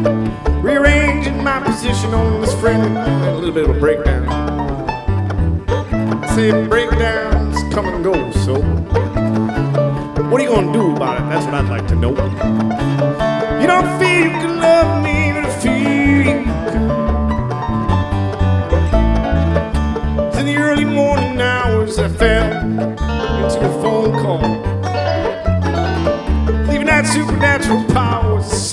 rearranging my position on this friend. A little bit of a breakdown. I say breakdowns come and go, so what are you gonna do about it? That's what I'd like to know. You don't feel you can love me, but I feel you can. It's in the early morning hours I fell into a phone call, leaving that supernatural power